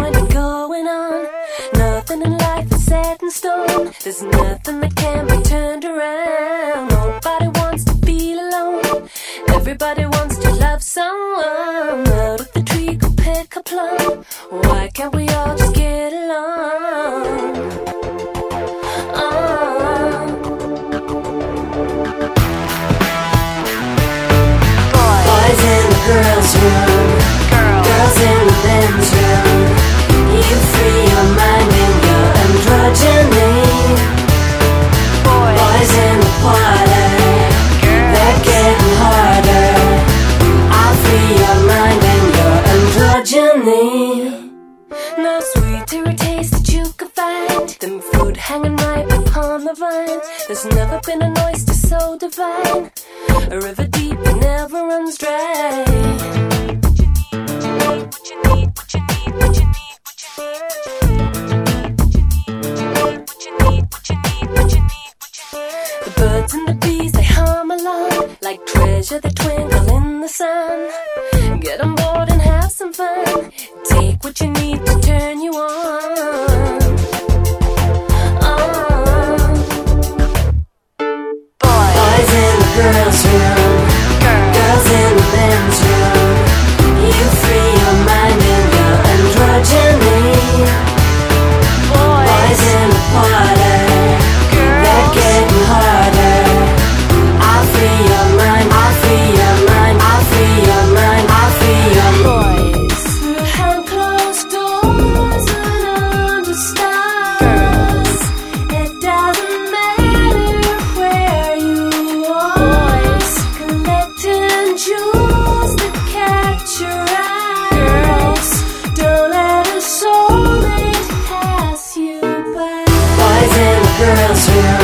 find it going on. Nothing in life is set in stone. There's nothing that can be turned around. Nobody wants to feel alone. Everybody wants to love someone. Out of the tree could pick a plum. Why can't we all just get along? Boys in the girls' room, girls in the men's room. You free your mind and your androgyny. Boys in the parlor, they're getting harder. I'll free your mind and your androgyny. No sweeter a taste that you could find than fruit hanging ripe upon the vine. There's never been an oyster so divine, a river deep that never runs dry. The birds and the bees, they hum along like treasure that twinkle in the sun. Get on board and have some fun. Take what you need to turn you on. Boys in the girls' room, girls in the men's room. You free your mind and your androgyny. Boys in the parlor, they're getting harder. I'll free your mind, I'll free your mind, I'll free your mind, I'll free your boys. Behind closed doors and under stars, it doesn't matter where you are. Collecting jewels that catch your eyes. Don't let a soulmate pass you by. Boys in the girls' room,